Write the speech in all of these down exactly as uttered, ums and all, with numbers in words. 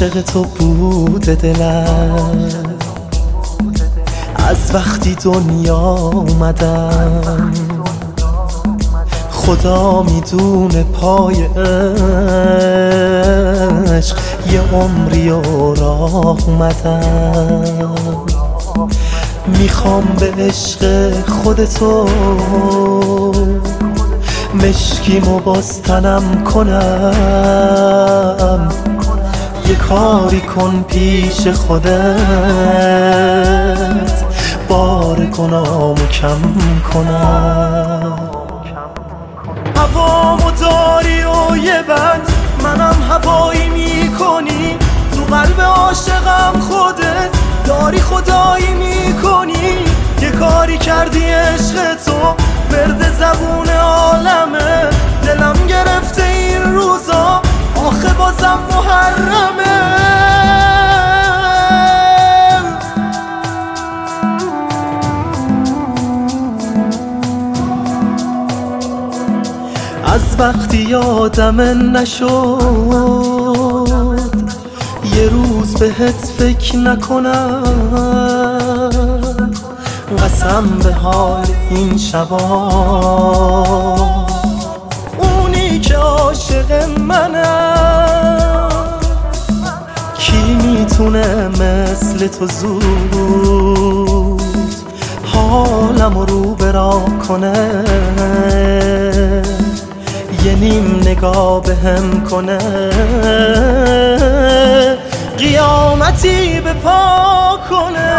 عاشق تو بوده دلم از وقتی دنیا اومدم. خدا میدونه پای عشق یه عمری و راه اومدم. میخوام به عشق خودتو مشکیم و بازتنم کنم. یه کاری کن پیش خودت بار گناهمو کم کنم. هوامو داری و یه بند منم هوایی میکنی. تو قلب عاشقم خودت داری خدایی میکنی. یه کاری کردی عشق تو ورد زبون عالمه. دلم گرفته این روزا آخه بازم محرمه. از وقتی یادم نشد یه روز بهت فکر نکنم. قسم به حال این شبا اونی که عاشق منم. کی میتونه مثل تو زود حالمو رو برا کنه. یه نیم نگاه بهم کنه قیامتی به پا کنه.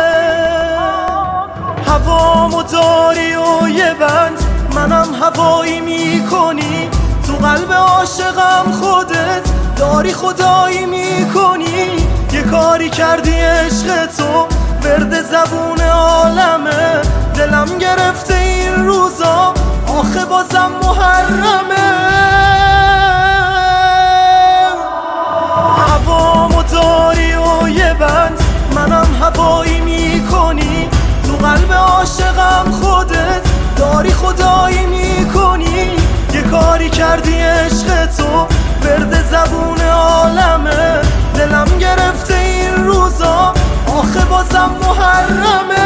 هوامو داری و یه بند منم هوایی میکنی. تو قلب عاشقم خودت داری خدایی میکنی. یه کاری کردی عشق تو ورد زبون عالمه. دلم گرفته این روزا آخه بازم محرمه. هوامو داری و یه بند منم هوایی میکنی. تو قلب عاشقم خودت داری خدایی میکنی. یه کاری کردی عشق تو ورد زبون عالمه. دلم گرفته این روزا آخه بازم محرمه.